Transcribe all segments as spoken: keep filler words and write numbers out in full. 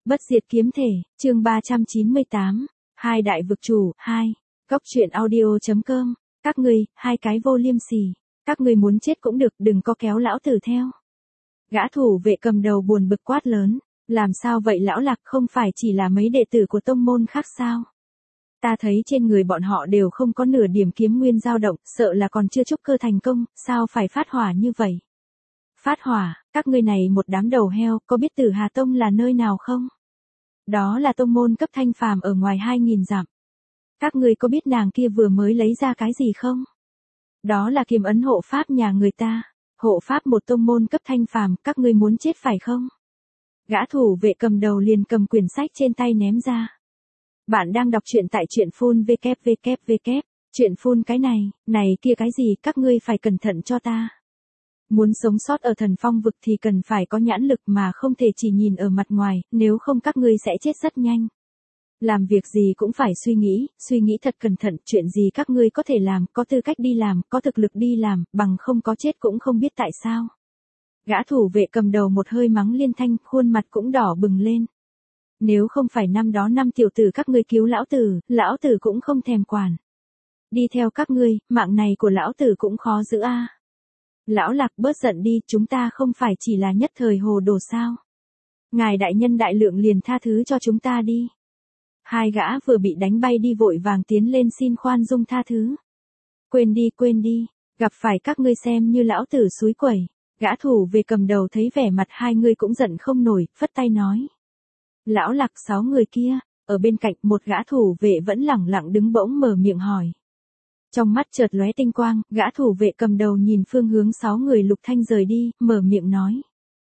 Bất diệt kiếm thể, chương ba trăm chín mươi tám, hai đại vực chủ, hai. Góc truyện audio.com, các ngươi, hai cái vô liêm sỉ, các ngươi muốn chết cũng được, đừng có kéo lão tử theo. Gã thủ vệ cầm đầu buồn bực quát lớn, làm sao vậy lão Lạc, không phải chỉ là mấy đệ tử của tông môn khác sao? Ta thấy trên người bọn họ đều không có nửa điểm kiếm nguyên dao động, sợ là còn chưa trúc cơ thành công, sao phải phát hỏa như vậy? Phát hỏa, các ngươi này một đám đầu heo, có biết Tử Hà Tông là nơi nào không? Đó là tông môn cấp thanh phàm ở ngoài hai nghìn dặm. Các ngươi có biết nàng kia vừa mới lấy ra cái gì không? Đó là kiếm ấn hộ pháp nhà người ta, hộ pháp một tông môn cấp thanh phàm, các ngươi muốn chết phải không? Gã thủ vệ cầm đầu liền cầm quyển sách trên tay ném ra. Bạn đang đọc truyện tại truyện phun vê kép vê kép vê kép, truyện phun cái này, này kia cái gì, các ngươi phải cẩn thận cho ta. Muốn sống sót ở thần phong vực thì cần phải có nhãn lực mà không thể chỉ nhìn ở mặt ngoài, nếu không các ngươi sẽ chết rất nhanh. Làm việc gì cũng phải suy nghĩ, suy nghĩ thật cẩn thận, chuyện gì các ngươi có thể làm, có tư cách đi làm, có thực lực đi làm, bằng không có chết cũng không biết tại sao. Gã thủ vệ cầm đầu một hơi mắng liên thanh, khuôn mặt cũng đỏ bừng lên. Nếu không phải năm đó năm tiểu tử các ngươi cứu lão tử, lão tử cũng không thèm quản. Đi theo các ngươi, mạng này của lão tử cũng khó giữ a. À. Lão Lạc bớt giận đi, chúng ta không phải chỉ là nhất thời hồ đồ sao. Ngài đại nhân đại lượng liền tha thứ cho chúng ta đi. Hai gã vừa bị đánh bay đi vội vàng tiến lên xin khoan dung tha thứ. Quên đi quên đi, gặp phải các ngươi xem như lão tử xúi quẩy. Gã thủ về cầm đầu thấy vẻ mặt hai người cũng giận không nổi, phất tay nói. Lão Lạc sáu người kia, ở bên cạnh một gã thủ vệ vẫn lẳng lặng đứng bỗng mở miệng hỏi. Trong mắt chợt lóe tinh quang, gã thủ vệ cầm đầu nhìn phương hướng sáu người Lục Thanh rời đi, mở miệng nói.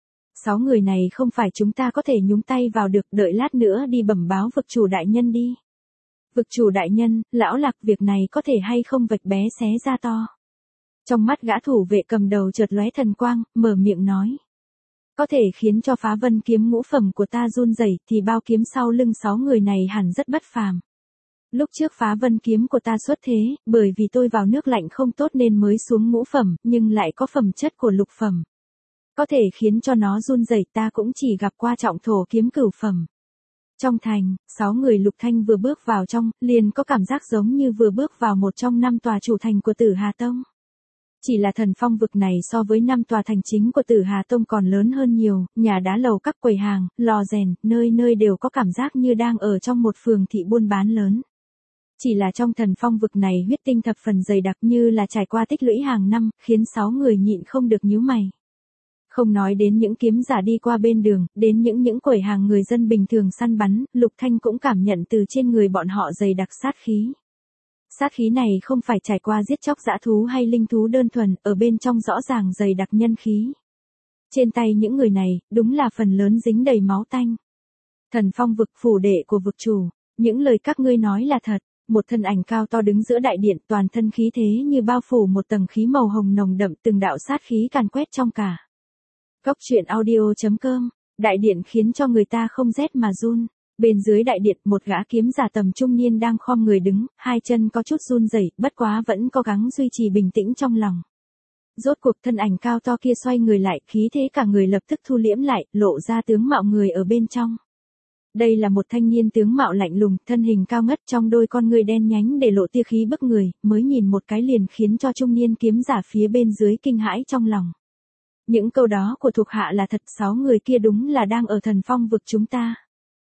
Sáu người này không phải chúng ta có thể nhúng tay vào được, đợi lát nữa đi bẩm báo vực chủ đại nhân đi. Vực chủ đại nhân, lão Lạc việc này có thể hay không vạch bé xé ra to. Trong mắt gã thủ vệ cầm đầu chợt lóe thần quang, mở miệng nói. Có thể khiến cho phá vân kiếm ngũ phẩm của ta run rẩy thì bao kiếm sau lưng sáu người này hẳn rất bất phàm. Lúc trước phá vân kiếm của ta xuất thế, bởi vì tôi vào nước lạnh không tốt nên mới xuống ngũ phẩm, nhưng lại có phẩm chất của lục phẩm. Có thể khiến cho nó run rẩy, ta cũng chỉ gặp qua trọng thổ kiếm cửu phẩm. Trong thành, sáu người Lục Thanh vừa bước vào trong, liền có cảm giác giống như vừa bước vào một trong năm tòa chủ thành của Tử Hà Tông. Chỉ là thần phong vực này so với năm tòa thành chính của Tử Hà Tông còn lớn hơn nhiều, nhà đá lầu các quầy hàng, lò rèn, nơi nơi đều có cảm giác như đang ở trong một phường thị buôn bán lớn. Chỉ là trong thần phong vực này huyết tinh thập phần dày đặc như là trải qua tích lũy hàng năm, khiến sáu người nhịn không được nhíu mày. Không nói đến những kiếm giả đi qua bên đường, đến những những quầy hàng người dân bình thường săn bắn, Lục Thanh cũng cảm nhận từ trên người bọn họ dày đặc sát khí. Sát khí này không phải trải qua giết chóc dã thú hay linh thú đơn thuần, ở bên trong rõ ràng dày đặc nhân khí. Trên tay những người này, đúng là phần lớn dính đầy máu tanh. Thần phong vực phủ đệ của vực chủ, những lời các ngươi nói là thật. Một thân ảnh cao to đứng giữa đại điện, toàn thân khí thế như bao phủ một tầng khí màu hồng nồng đậm, từng đạo sát khí càn quét trong cả. Góc truyện audio.com, đại điện khiến cho người ta không rét mà run. Bên dưới đại điện, một gã kiếm giả tầm trung niên đang khom người đứng, hai chân có chút run rẩy, bất quá vẫn cố gắng duy trì bình tĩnh trong lòng. Rốt cuộc thân ảnh cao to kia xoay người lại, khí thế cả người lập tức thu liễm lại, lộ ra tướng mạo người ở bên trong. Đây là một thanh niên tướng mạo lạnh lùng, thân hình cao ngất, trong đôi con người đen nhánh để lộ tia khí bức người, mới nhìn một cái liền khiến cho trung niên kiếm giả phía bên dưới kinh hãi trong lòng. Những câu đó của thuộc hạ là thật, sáu người kia đúng là đang ở thần phong vực chúng ta.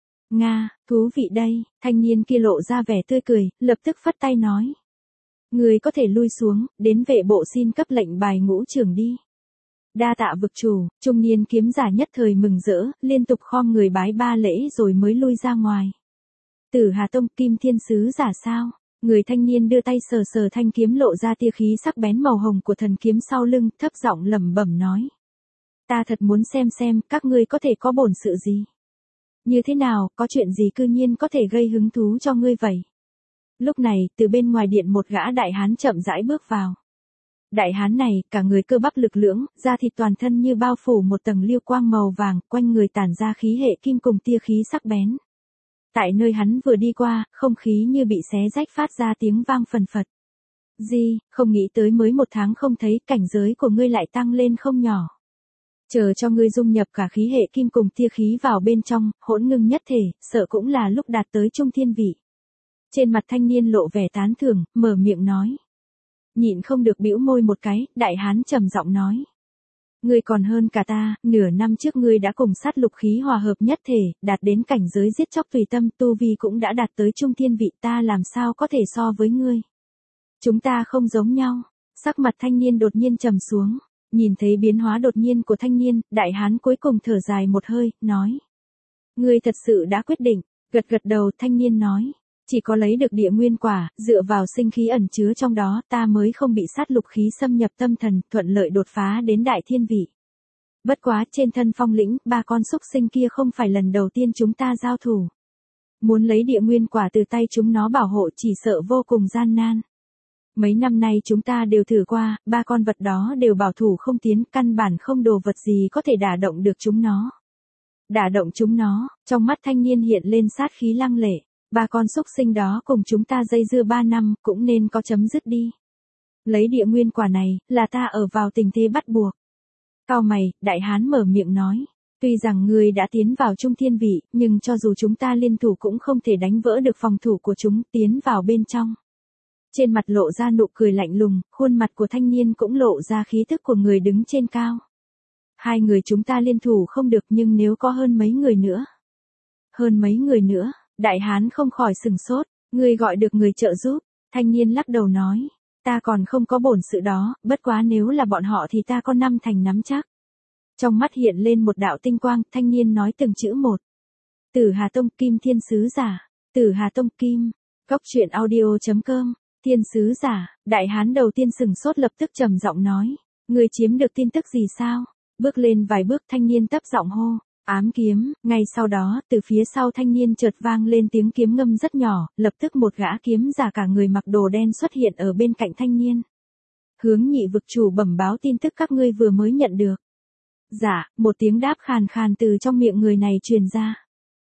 Nga, thú vị đây, thanh niên kia lộ ra vẻ tươi cười, lập tức phất tay nói. Người có thể lui xuống, đến vệ bộ xin cấp lệnh bài ngũ trưởng đi. Đa tạ vực chủ, trung niên kiếm giả nhất thời mừng rỡ, liên tục khom người bái ba lễ rồi mới lui ra ngoài. Tử Hà Tông Kim Thiên Sứ giả sao? Người thanh niên đưa tay sờ sờ thanh kiếm lộ ra tia khí sắc bén màu hồng của thần kiếm sau lưng, thấp giọng lẩm bẩm nói. Ta thật muốn xem xem, các ngươi có thể có bổn sự gì? Như thế nào, có chuyện gì cư nhiên có thể gây hứng thú cho ngươi vậy? Lúc này, từ bên ngoài điện một gã đại hán chậm rãi bước vào. Đại hán này, cả người cơ bắp lực lưỡng, da thịt toàn thân như bao phủ một tầng liêu quang màu vàng, quanh người tản ra khí hệ kim cùng tia khí sắc bén. Tại nơi hắn vừa đi qua, không khí như bị xé rách phát ra tiếng vang phần phật. Gì, không nghĩ tới mới một tháng không thấy, cảnh giới của ngươi lại tăng lên không nhỏ. Chờ cho ngươi dung nhập cả khí hệ kim cùng tia khí vào bên trong, hỗn ngưng nhất thể, sợ cũng là lúc đạt tới trung thiên vị. Trên mặt thanh niên lộ vẻ tán thưởng, mở miệng nói. Nhịn không được bĩu môi một cái, đại hán trầm giọng nói. Ngươi còn hơn cả ta, nửa năm trước ngươi đã cùng sát lục khí hòa hợp nhất thể, đạt đến cảnh giới giết chóc tùy tâm, tu vi cũng đã đạt tới trung thiên vị, ta làm sao có thể so với ngươi. Chúng ta không giống nhau. Sắc mặt thanh niên đột nhiên trầm xuống, nhìn thấy biến hóa đột nhiên của thanh niên, đại hán cuối cùng thở dài một hơi, nói. Ngươi thật sự đã quyết định, gật gật đầu thanh niên nói. Chỉ có lấy được địa nguyên quả, dựa vào sinh khí ẩn chứa trong đó, ta mới không bị sát lục khí xâm nhập tâm thần, thuận lợi đột phá đến đại thiên vị. Bất quá trên thân Phong lĩnh, ba con súc sinh kia không phải lần đầu tiên chúng ta giao thủ. Muốn lấy địa nguyên quả từ tay chúng nó bảo hộ chỉ sợ vô cùng gian nan. Mấy năm nay chúng ta đều thử qua, ba con vật đó đều bảo thủ không tiến, căn bản không đồ vật gì có thể đả động được chúng nó. Đả động chúng nó, trong mắt thanh niên hiện lên sát khí lăng lệ. Ba con súc sinh đó cùng chúng ta dây dưa ba năm, cũng nên có chấm dứt đi. Lấy địa nguyên quả này, là ta ở vào tình thế bắt buộc. Cao mày, đại hán mở miệng nói. Tuy rằng ngươi đã tiến vào trung thiên vị, nhưng cho dù chúng ta liên thủ cũng không thể đánh vỡ được phòng thủ của chúng, tiến vào bên trong. Trên mặt lộ ra nụ cười lạnh lùng, khuôn mặt của thanh niên cũng lộ ra khí thức của người đứng trên cao. Hai người chúng ta liên thủ không được, nhưng nếu có hơn mấy người nữa. Hơn mấy người nữa. Đại hán không khỏi sừng sốt, ngươi gọi được người trợ giúp, thanh niên lắc đầu nói, ta còn không có bổn sự đó, bất quá nếu là bọn họ thì ta có năm thành nắm chắc. Trong mắt hiện lên một đạo tinh quang, thanh niên nói từng chữ một. Tử Hà Tông Kim Thiên Sứ Giả, Tử Hà Tông Kim, Góc Truyện Audio chấm com, Thiên Sứ Giả, đại hán đầu tiên sừng sốt lập tức trầm giọng nói, ngươi chiếm được tin tức gì sao? Bước lên vài bước thanh niên tấp giọng hô. Ám kiếm, ngay sau đó, từ phía sau thanh niên chợt vang lên tiếng kiếm ngâm rất nhỏ, lập tức một gã kiếm giả cả người mặc đồ đen xuất hiện ở bên cạnh thanh niên. Hướng nhị vực chủ bẩm báo tin tức các ngươi vừa mới nhận được. Dạ, một tiếng đáp khàn khàn từ trong miệng người này truyền ra.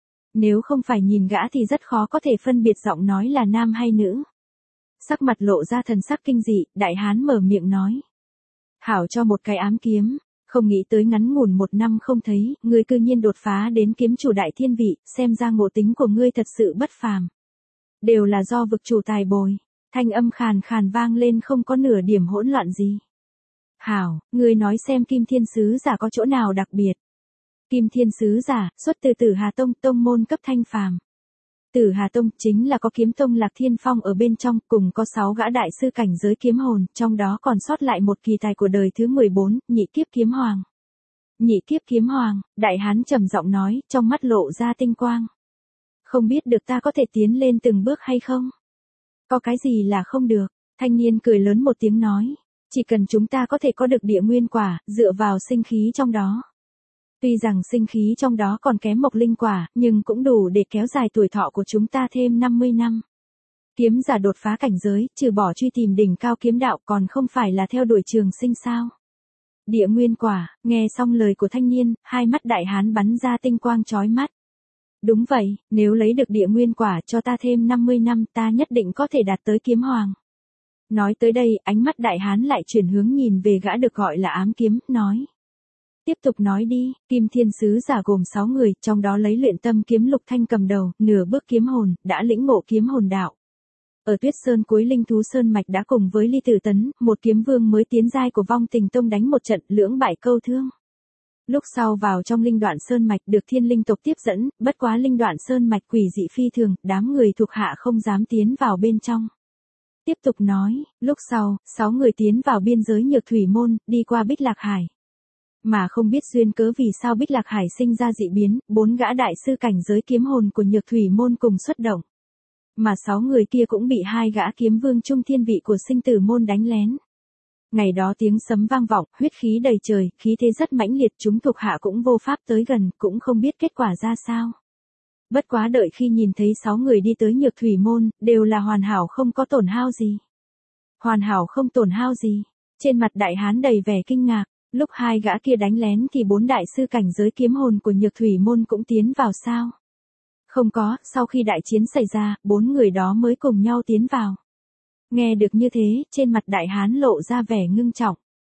Nếu không phải nhìn gã thì rất khó có thể phân biệt giọng nói là nam hay nữ. Sắc mặt lộ ra thần sắc kinh dị, đại hán mở miệng nói. Hảo cho một cái ám kiếm. Không nghĩ tới ngắn ngủn một năm không thấy, ngươi cư nhiên đột phá đến kiếm chủ đại thiên vị, xem ra ngộ tính của ngươi thật sự bất phàm. Đều là do vực chủ tài bồi, thanh âm khàn khàn vang lên không có nửa điểm hỗn loạn gì. Hảo, ngươi nói xem Kim Thiên Sứ Giả có chỗ nào đặc biệt. Kim Thiên Sứ Giả, xuất từ Tử Hà Tông, tông môn cấp thanh phàm. Tử Hà Tông chính là có kiếm tông Lạc Thiên Phong ở bên trong, cùng có sáu gã đại sư cảnh giới kiếm hồn, trong đó còn sót lại một kỳ tài của đời thứ mười bốn, nhị kiếp kiếm hoàng. Nhị kiếp kiếm hoàng, đại hán trầm giọng nói, trong mắt lộ ra tinh quang. Không biết được ta có thể tiến lên từng bước hay không? Có cái gì là không được? Thanh niên cười lớn một tiếng nói, chỉ cần chúng ta có thể có được địa nguyên quả, dựa vào sinh khí trong đó. Tuy rằng sinh khí trong đó còn kém mộc linh quả, nhưng cũng đủ để kéo dài tuổi thọ của chúng ta thêm năm mươi năm. Kiếm giả đột phá cảnh giới, trừ bỏ truy tìm đỉnh cao kiếm đạo còn không phải là theo đuổi trường sinh sao. Địa nguyên quả, nghe xong lời của thanh niên, hai mắt đại hán bắn ra tinh quang chói mắt. Đúng vậy, nếu lấy được địa nguyên quả cho ta thêm năm mươi năm ta nhất định có thể đạt tới kiếm hoàng. Nói tới đây, ánh mắt đại hán lại chuyển hướng nhìn về gã được gọi là ám kiếm, nói. Tiếp tục nói đi, Kim Thiên Sứ Giả gồm sáu người, trong đó lấy luyện tâm kiếm Lục Thanh cầm đầu, nửa bước kiếm hồn, đã lĩnh ngộ kiếm hồn đạo. Ở Tuyết Sơn cuối Linh Thú Sơn Mạch đã cùng với Ly Tử Tấn, một kiếm vương mới tiến giai của Vong Tình Tông đánh một trận lưỡng bại câu thương. Lúc sau vào trong Linh Đoạn Sơn Mạch được Thiên Linh tộc tiếp dẫn, bất quá Linh Đoạn Sơn Mạch quỷ dị phi thường, đám người thuộc hạ không dám tiến vào bên trong. Tiếp tục nói, lúc sau, sáu người tiến vào biên giới Nhược Thủy Môn, đi qua Bích Lạc Hải. Mà không biết duyên cớ vì sao Bích Lạc Hải sinh ra dị biến, bốn gã đại sư cảnh giới kiếm hồn của Nhược Thủy Môn cùng xuất động. Mà sáu người kia cũng bị hai gã kiếm vương trung thiên vị của Sinh Tử Môn đánh lén. Ngày đó tiếng sấm vang vọng, huyết khí đầy trời, khí thế rất mãnh liệt, chúng thuộc hạ cũng vô pháp tới gần, cũng không biết kết quả ra sao. Bất quá đợi khi nhìn thấy sáu người đi tới Nhược Thủy Môn, đều là hoàn hảo không có tổn hao gì. Hoàn hảo không tổn hao gì. Trên mặt đại hán đầy vẻ kinh ngạc. Lúc hai gã kia đánh lén thì bốn đại sư cảnh giới kiếm hồn của Nhược Thủy Môn cũng tiến vào sao? Không có, sau khi đại chiến xảy ra, bốn người đó mới cùng nhau tiến vào. Nghe được như thế, trên mặt đại hán lộ ra vẻ ngưng trọng.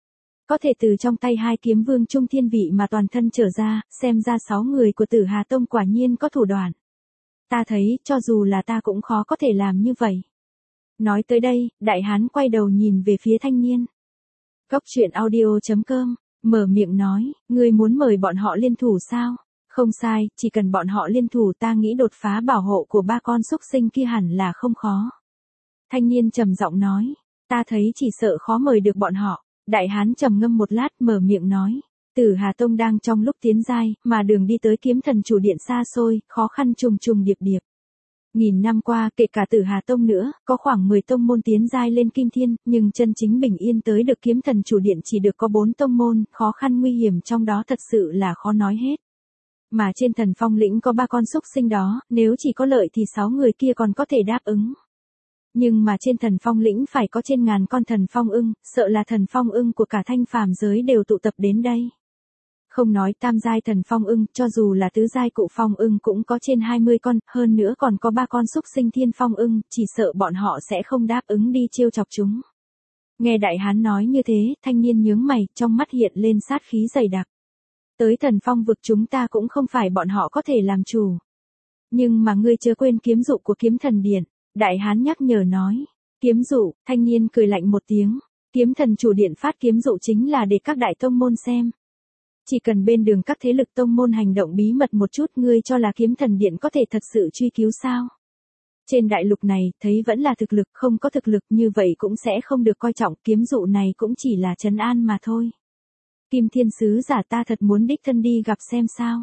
Có thể từ trong tay hai kiếm vương trung thiên vị mà toàn thân trở ra, xem ra sáu người của Tử Hà Tông quả nhiên có thủ đoạn. Ta thấy, cho dù là ta cũng khó có thể làm như vậy. Nói tới đây, đại hán quay đầu nhìn về phía thanh niên. Góc truyện audio chấm com, mở miệng nói, ngươi muốn mời bọn họ liên thủ sao? Không sai, chỉ cần bọn họ liên thủ ta nghĩ đột phá bảo hộ của ba con xúc sinh kia hẳn là không khó. Thanh niên trầm giọng nói, ta thấy chỉ sợ khó mời được bọn họ. Đại hán trầm ngâm một lát mở miệng nói, Tử Hà Tông đang trong lúc tiến giai, mà đường đi tới kiếm thần chủ điện xa xôi, khó khăn trùng trùng điệp điệp. Nghìn năm qua, kể cả Tử Hà Tông nữa, có khoảng mười tông môn tiến giai lên kim thiên, nhưng chân chính bình yên tới được kiếm thần chủ điện chỉ được có bốn tông môn, khó khăn nguy hiểm trong đó thật sự là khó nói hết. Mà trên Thần Phong lĩnh có ba con xúc sinh đó, nếu chỉ có lợi thì sáu người kia còn có thể đáp ứng. Nhưng mà trên Thần Phong lĩnh phải có trên ngàn con thần phong ưng, sợ là thần phong ưng của cả thanh phàm giới đều tụ tập đến đây. Không nói tam giai thần phong ưng, cho dù là tứ giai cụ phong ưng cũng có trên hai mươi con, hơn nữa còn có ba con xúc sinh thiên phong ưng, chỉ sợ bọn họ sẽ không đáp ứng đi trêu chọc chúng. Nghe đại hán nói như thế, thanh niên nhướng mày, trong mắt hiện lên sát khí dày đặc. Tới Thần Phong vực chúng ta cũng không phải bọn họ có thể làm chủ. Nhưng mà ngươi chớ quên kiếm dụ của kiếm thần điện. Đại hán nhắc nhở nói, kiếm dụ, thanh niên cười lạnh một tiếng, kiếm thần chủ điện phát kiếm dụ chính là để các đại tông môn xem. Chỉ cần bên đường các thế lực tông môn hành động bí mật một chút, ngươi cho là kiếm thần điện có thể thật sự truy cứu sao? Trên đại lục này, thấy vẫn là thực lực, không có thực lực như vậy cũng sẽ không được coi trọng, kiếm dụ này cũng chỉ là trấn an mà thôi. Kim Thiên Sứ giả ta thật muốn đích thân đi gặp xem sao.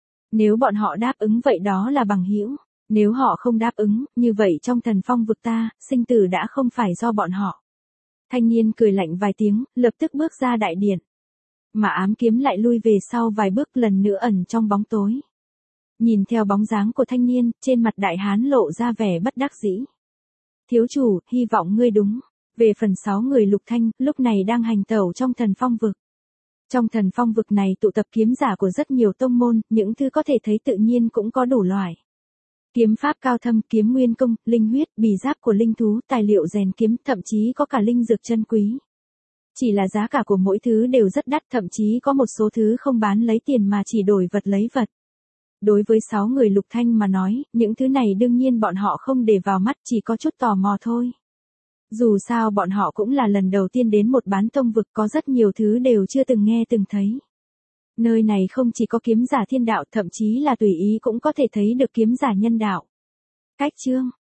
Nếu bọn họ đáp ứng vậy đó là bằng hữu. Nếu họ không đáp ứng, như vậy trong Thần Phong vực ta, sinh tử đã không phải do bọn họ. Thanh niên cười lạnh vài tiếng, lập tức bước ra đại điện. Mà ám kiếm lại lui về sau vài bước lần nữa ẩn trong bóng tối. Nhìn theo bóng dáng của thanh niên, trên mặt đại hán lộ ra vẻ bất đắc dĩ. Thiếu chủ, hy vọng ngươi đúng. Về phần sáu người lục thanh, lúc này đang hành tẩu trong Thần Phong vực. Trong Thần Phong vực này tụ tập kiếm giả của rất nhiều tông môn, những thứ có thể thấy tự nhiên cũng có đủ loại. Kiếm pháp cao thâm, kiếm nguyên công, linh huyết, bì giáp của linh thú, tài liệu rèn kiếm, thậm chí có cả linh dược chân quý. Chỉ là giá cả của mỗi thứ đều rất đắt, thậm chí có một số thứ không bán lấy tiền mà chỉ đổi vật lấy vật. Đối với sáu người lục thanh mà nói, những thứ này đương nhiên bọn họ không để vào mắt, chỉ có chút tò mò thôi. Dù sao bọn họ cũng là lần đầu tiên đến một bán tông vực, có rất nhiều thứ đều chưa từng nghe từng thấy. Nơi này không chỉ có kiếm giả thiên đạo, thậm chí là tùy ý cũng có thể thấy được kiếm giả nhân đạo. Cách chương